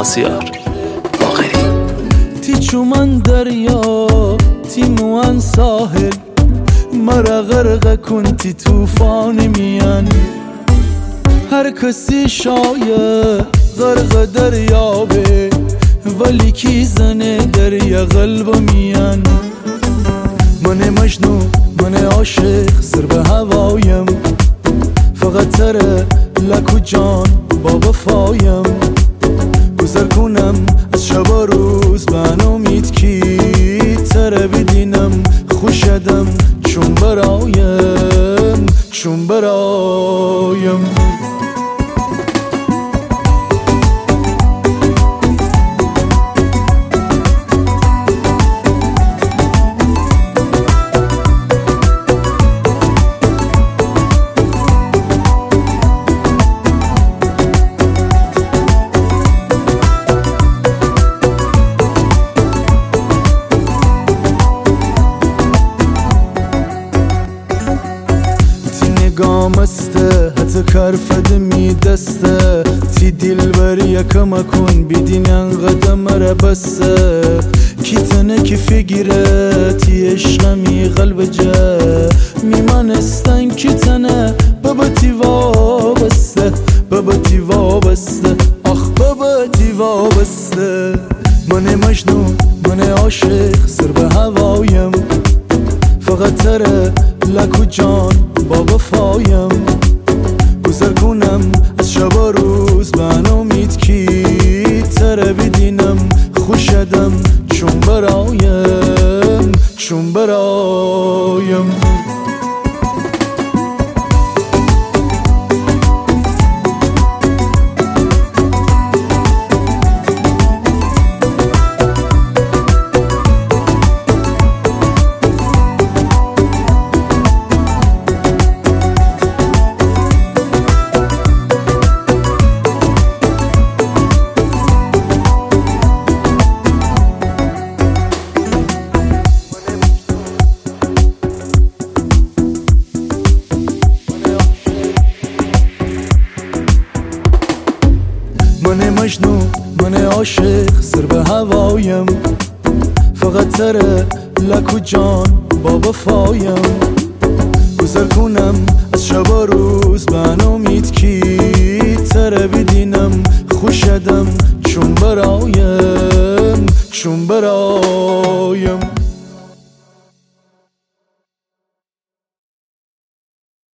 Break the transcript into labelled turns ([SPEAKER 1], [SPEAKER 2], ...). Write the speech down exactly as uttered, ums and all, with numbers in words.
[SPEAKER 1] مازیار باقری.
[SPEAKER 2] تی چومن دریا تی موان ساحل، مرا غرق کن تی توفان میان. هر کسی شاید غرق دریابه، ولی کی زنه دریا قلب میان. من مجنون من عاشق سر به هوایم، فقط تره لک و جان با وفایم. گذر کنم از شب و روز به امید کی تره بدینم خوشدم چون برایم چون برایم. گامسته حتی کرفد می دسته، تی دل بر یکم کن بیدین انقدم را بسته. کی تنه کی فگیره تی عشقمی قلب جه، میمانستن کی تنه بابا تی وابسته بابا تی وابسته آخ بابا تی وابسته. من مجنون من عاشق سر به هوایم، فقط تره لک و جان با وفایم. گذر کنم از شب و روز به امید کی تره بدینم خوشدم چون برایم چون برایم. من مجنون من عاشق سر به هوایم، فقط تره لک و جان با وفایم. گذر کنم از شب و روز به امید کی تره بدینم خوشدم چون برایم چون برایم.